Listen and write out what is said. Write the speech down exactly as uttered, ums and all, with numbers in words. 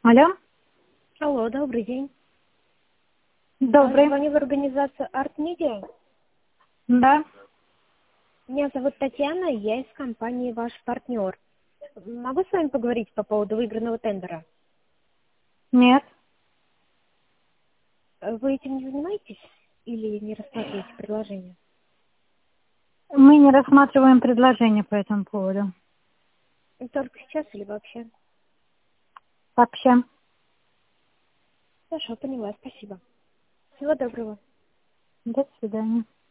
Алло, Алло, добрый день. А, добрый. Звоню в организацию Art Media. Да, Меня зовут Татьяна, я из компании «Ваш партнер». Могу с вами поговорить по поводу выигранного тендера? нет. Э, Вы этим не занимаетесь или не рассматриваете предложение? Мы не рассматриваем предложение по этому поводу. Только сейчас или вообще? Вообще. Хорошо, поняла, спасибо. Всего доброго. До свидания.